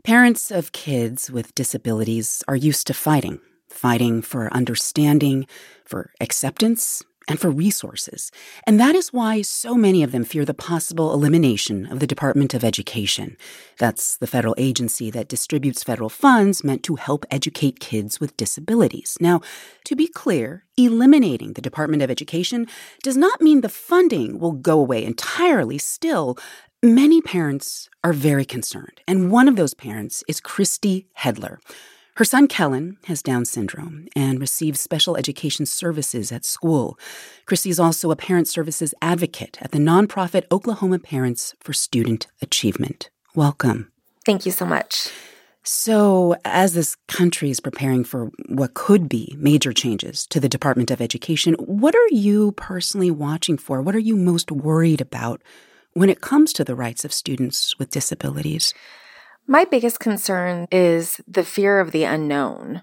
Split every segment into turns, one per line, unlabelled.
Parents of kids with disabilities are used to fighting for understanding, for acceptance, and for resources. And that is why so many of them fear the possible elimination of the Department of Education. That's the federal agency that distributes federal funds meant to help educate kids with disabilities. Now, to be clear, eliminating the Department of Education does not mean the funding will go away entirely. Still, many parents are very concerned, and one of those parents is Christy Hedler. Her son, Kellen, has Down syndrome and receives special education services at school. Christy is also a parent services advocate at the nonprofit Oklahoma Parents for Student Achievement. Welcome.
Thank you so much.
So, as this country is preparing for what could be major changes to the Department of Education, what are you personally watching for? What are you most worried about when it comes to the rights of students with disabilities?
My biggest concern is the fear of the unknown.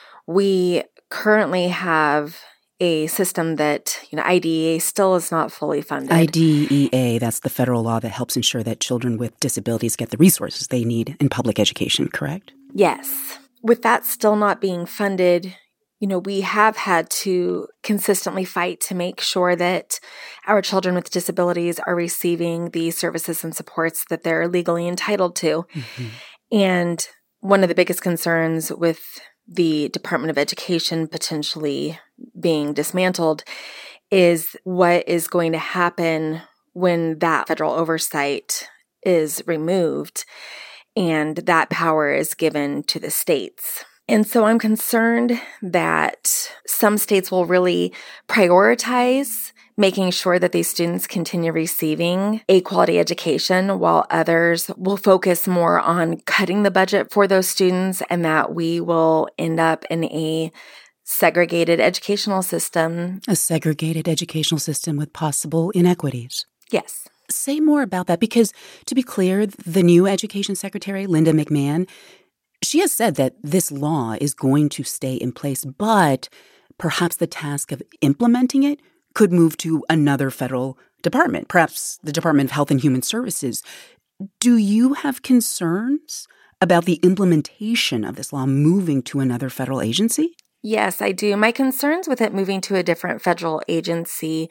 We currently have a system that, IDEA still is not fully funded.
IDEA, that's the federal law that helps ensure that children with disabilities get the resources they need in public education, correct?
Yes. With that still not being funded, we have had to consistently fight to make sure that our children with disabilities are receiving the services and supports that they're legally entitled to. Mm-hmm. And one of the biggest concerns with the Department of Education potentially being dismantled is what is going to happen when that federal oversight is removed and that power is given to the states. And so I'm concerned that some states will really prioritize making sure that these students continue receiving a quality education, while others will focus more on cutting the budget for those students, and that we will end up in a segregated educational system.
A segregated educational system with possible inequities.
Yes.
Say more about that, because to be clear, the new Education Secretary, Linda McMahon, she has said that this law is going to stay in place, but perhaps the task of implementing it could move to another federal department, perhaps the Department of Health and Human Services. Do you have concerns about the implementation of this law moving to another federal agency?
Yes, I do. My concerns with it moving to a different federal agency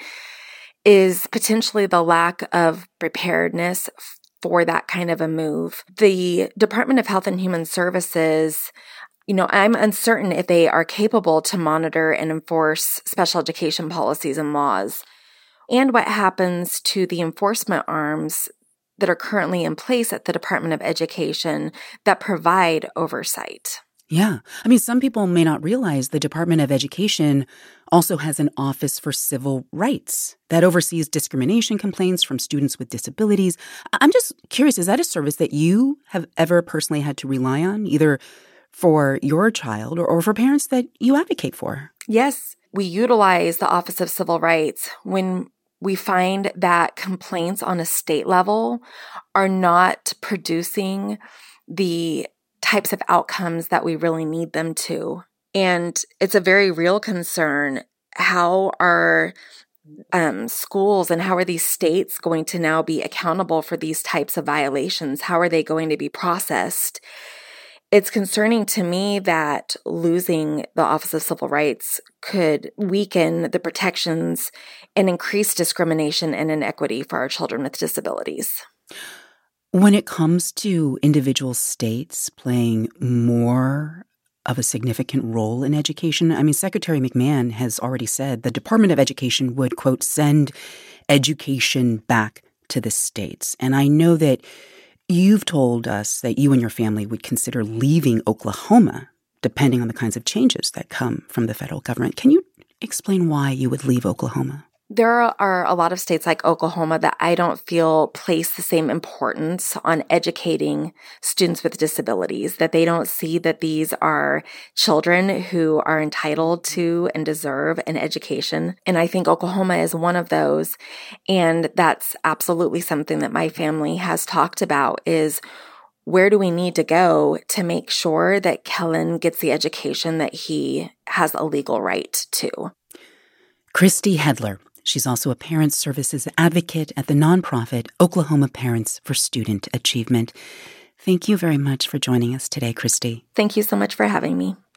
is potentially the lack of preparedness for that kind of a move. The Department of Health and Human Services, I'm uncertain if they are capable to monitor and enforce special education policies and laws, and what happens to the enforcement arms that are currently in place at the Department of Education that provide oversight.
Yeah. Some people may not realize the Department of Education also has an Office for Civil Rights that oversees discrimination complaints from students with disabilities. I'm just curious, is that a service that you have ever personally had to rely on, either for your child or for parents that you advocate for?
Yes. We utilize the Office of Civil Rights when we find that complaints on a state level are not producing the types of outcomes that we really need them to. And it's a very real concern. How are schools and how are these states going to now be accountable for these types of violations? How are they going to be processed? It's concerning to me that losing the Office of Civil Rights could weaken the protections and increase discrimination and inequity for our children with disabilities.
When it comes to individual states playing more of a significant role in education, Secretary McMahon has already said the Department of Education would, quote, send education back to the states. And I know that you've told us that you and your family would consider leaving Oklahoma, depending on the kinds of changes that come from the federal government. Can you explain why you would leave Oklahoma?
There are a lot of states like Oklahoma that I don't feel place the same importance on educating students with disabilities, that they don't see that these are children who are entitled to and deserve an education. And I think Oklahoma is one of those. And that's absolutely something that my family has talked about is where do we need to go to make sure that Kellen gets the education that he has a legal right to?
Christy Hedler. She's also a parent services advocate at the nonprofit Oklahoma Parents for Student Achievement. Thank you very much for joining us today, Christy.
Thank you so much for having me.